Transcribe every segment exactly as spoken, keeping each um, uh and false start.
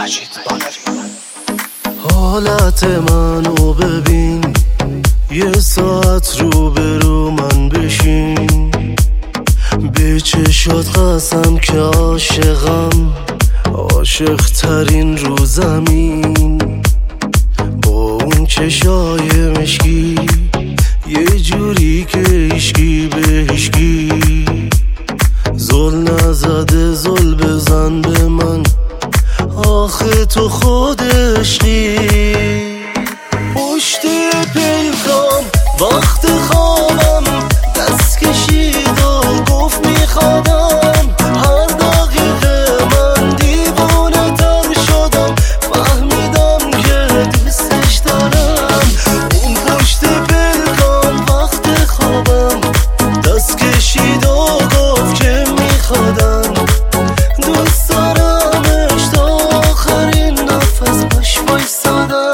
حالت منو ببین، یه ساعت رو برو من بشین، به چشات قسم که عاشقم، عاشق ترین رو زمین. با اون چشای مشکی، یه جوری که هیشکی به هیشکی زل نزده زل بزن به من، آخه تو خود عشقی. پشت پلکام وقت خوابم دست کشید و گفت میخوادم، هر دقیقه من دیوانه تر شدم، فهمیدم که دوستش دارم. اون پشت پلکام وقت خوابم دست کشید و گفت که میخوادم، دوست دارمش تا آخرین نفس باش وایسادم.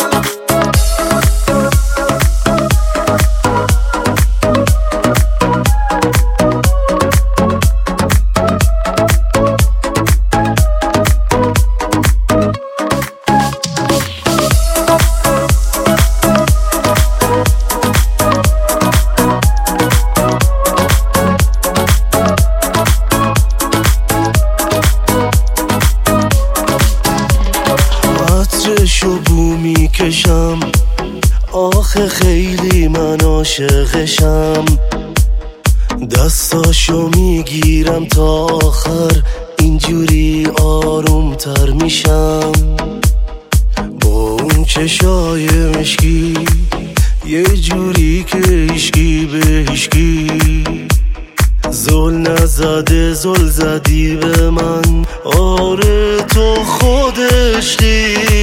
عطرشو بو میکشم، آخه خیلی من عاشقشم، دستاشو میگیرم تا آخر اینجوری آروم تر میشم. با اون چشای مشکی، یه جوری که هیشکی به هیشکی زل نزده زل زدی به من، آره تو خود عشقی.